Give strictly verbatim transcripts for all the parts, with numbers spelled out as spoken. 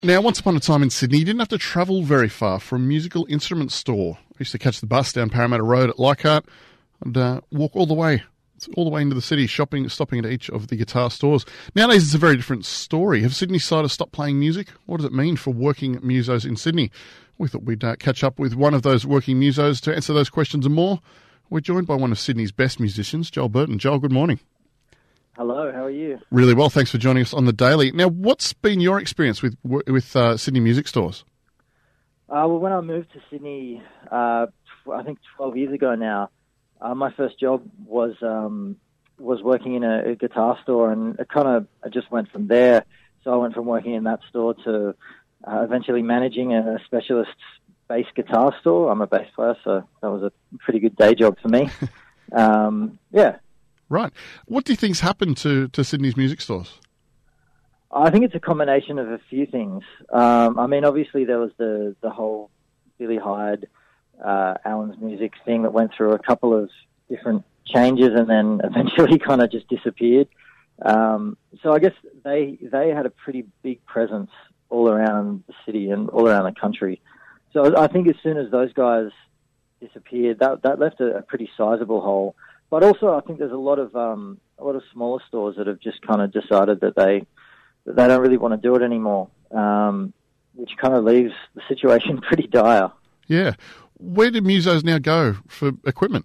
Now, once upon a time in Sydney, you didn't have to travel very far for a musical instrument store. I used to catch the bus down Parramatta Road at Leichhardt and uh, walk all the way, all the way into the city, shopping, stopping at each of the guitar stores. Nowadays, it's a very different story. Have Sydneysiders stopped playing music? What does it mean for working musos in Sydney? We thought we'd uh, catch up with one of those working musos to answer those questions and more. We're joined by one of Sydney's best musicians, Joel Burton. Joel, good morning. Hello, how are you? Really well, thanks for joining us on The Daily. Now, what's been your experience with with uh, Sydney music stores? Uh, well, when I moved to Sydney, uh, I think twelve years ago now, uh, my first job was um, was working in a, a guitar store, and it kind of I just went from there. So I went from working in that store to uh, eventually managing a specialist bass guitar store. I'm a bass player, so that was a pretty good day job for me. um, yeah. Right. What do you think's happened to, to Sydney's music stores? I think it's a combination of a few things. Um, I mean, obviously there was the, the whole Billy Hyde, uh, Alan's Music thing that went through a couple of different changes and then eventually kind of just disappeared. Um, so I guess they they had a pretty big presence all around the city and all around the country. So I think as soon as those guys disappeared, that that left a, a pretty sizable hole. But also, I think there's a lot of um, a lot of smaller stores that have just kind of decided that they that they don't really want to do it anymore, um, which kind of leaves the situation pretty dire. Yeah, where do musos now go for equipment?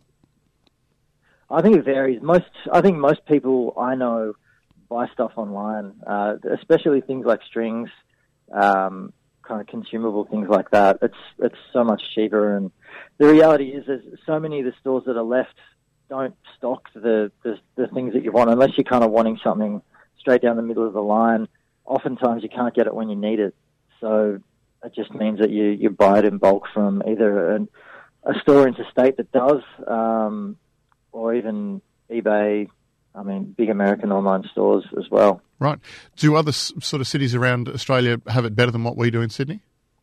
I think it varies. Most, I think most people I know buy stuff online, uh, especially things like strings, um, kind of consumable things like that. It's it's so much cheaper, and the reality is, there's so many of the stores that are left don't stock the, the the things that you want unless you're kind of wanting something straight down the middle of the line. Oftentimes you can't get it when you need it, so it just means that you, you buy it in bulk from either an, a store interstate that does, um, or even eBay. I mean, big American online stores as well. Right. Do other s- sort of cities around Australia have it better than what we do in Sydney?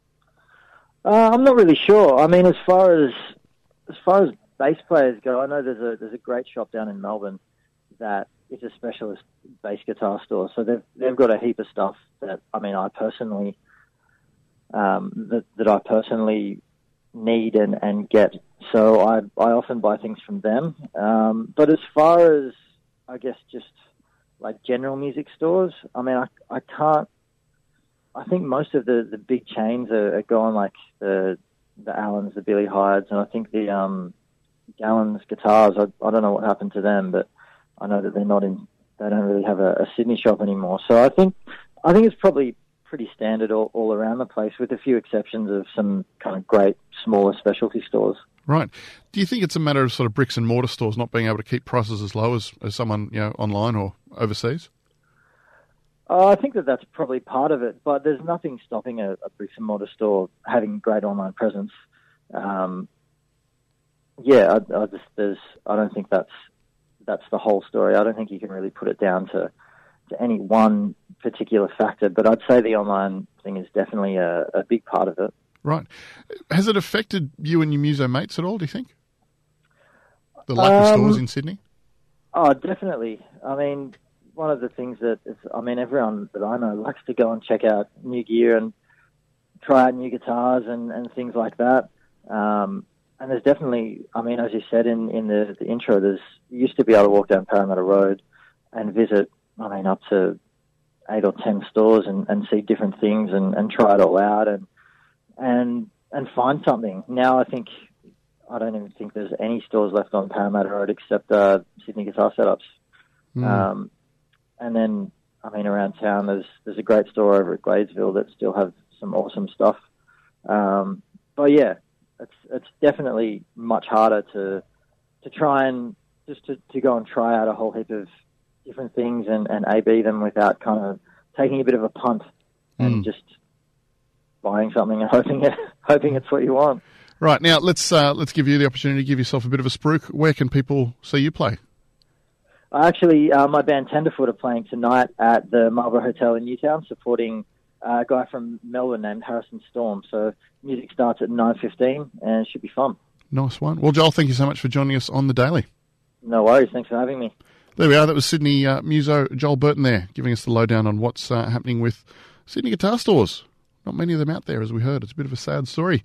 Uh, I'm not really sure. I mean, as far as as far as bass players go, I know there's a there's a great shop down in Melbourne that is a specialist bass guitar store. So they've they've got a heap of stuff that I mean I personally um, that that I personally need and, and get. So I I often buy things from them. Um, but as far as I guess just like general music stores, I mean I I can't. I think most of the, the big chains are, are going like the the Allens, the Billy Hydes, and I think the um. Gallon's guitars, I, I don't know what happened to them, but I know that they're not in, they don't really have a, a Sydney shop anymore. So I think, I think it's probably pretty standard all, all around the place with a few exceptions of some kind of great smaller specialty stores. Right. Do you think it's a matter of sort of bricks and mortar stores not being able to keep prices as low as, as someone, you know, online or overseas? Uh, I think that that's probably part of it, but there's nothing stopping a, a bricks and mortar store having great online presence. Um, Yeah, I, I just there's I don't think that's that's the whole story. I don't think you can really put it down to, to any one particular factor, but I'd say the online thing is definitely a, a big part of it. Right. Has it affected you and your muso mates at all, do you think? The lack of Um, stores in Sydney? Oh, definitely. I mean, one of the things that is, I mean, everyone that I know likes to go and check out new gear and try out new guitars and, and things like that. Um, And there's definitely, I mean, as you said in, in the, the intro, there's you used to be able to walk down Parramatta Road and visit, I mean, up to eight or ten stores and, and see different things and, and try it all out and and and find something. Now I think, I don't even think there's any stores left on Parramatta Road except uh, Sydney Guitar Setups. Mm. Um, and then, I mean, around town, there's there's a great store over at Gladesville that still have some awesome stuff. Um, but yeah, It's it's definitely much harder to to try and just to, to go and try out a whole heap of different things and, and A B them without kind of taking a bit of a punt and mm. just buying something and hoping it hoping it's what you want. Right, now let's uh, let's give you the opportunity to give yourself a bit of a spruik. Where can people see you play? Actually, uh, my band Tenderfoot are playing tonight at the Marlborough Hotel in Newtown, supporting uh, a guy from Melbourne named Harrison Storm. So music starts at nine fifteen and it should be fun. Nice one. Well, Joel, thank you so much for joining us on The Daily. No worries. Thanks for having me. There we are. That was Sydney uh, muso Joel Burton there, giving us the lowdown on what's uh, happening with Sydney guitar stores. not many of them out there, as we heard. It's a bit of a sad story.